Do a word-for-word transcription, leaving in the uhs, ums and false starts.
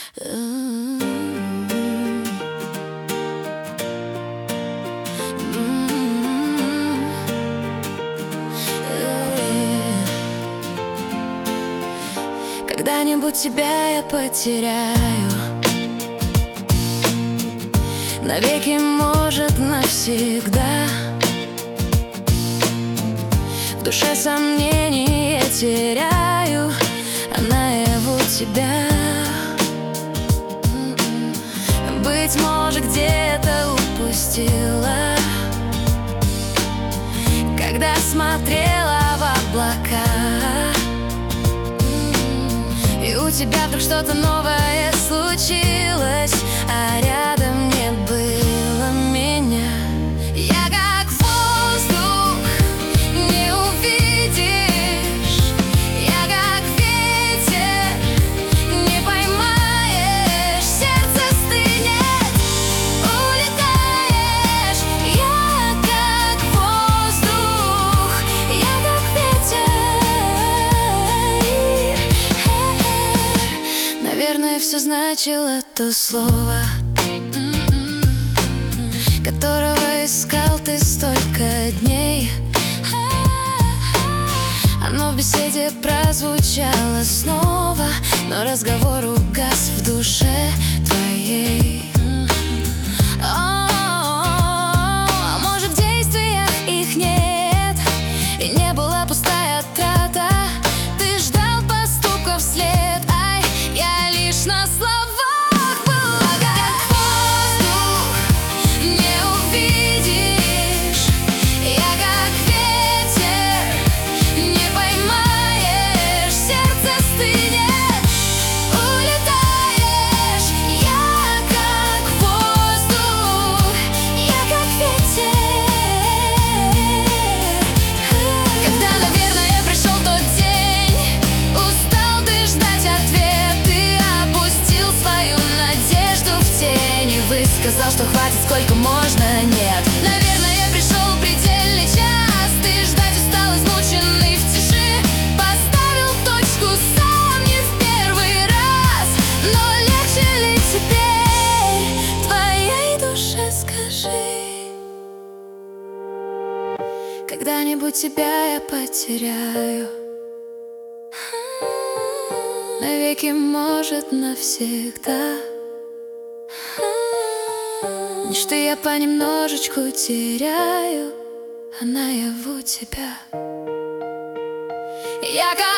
Когда-нибудь тебя я потеряю, навеки, может, навсегда. В душе сомнений я теряю, а наяву тебя. Быть может, где-то упустила, когда смотрела в облака. И у тебя вдруг что-то новое случилось, а рядом не было меня. Я как воздух, не увидишь. Я как ветер, не поймаешь. Сердце стынет, улетаешь. Я как воздух, я как ветер. Наверное, все значило то слово, которого искал ты столько дней. Оно в беседе прозвучало снова, но разговор угас в душе твоей. А может, в действиях их нет, и не была пустая трата. Ты ждал поступков вслед, ай, я лишь на словах. Сказал, что хватит, сколько можно, нет. Наверное, пришел предельный час. Ты ждать устал, измученный в тиши. Поставил точку сам не в первый раз. Но легче ли теперь твоей душе, скажи? Когда-нибудь тебя я потеряю, навеки, может, навсегда. Что я понемножечку теряю, а наяву тебя. Я как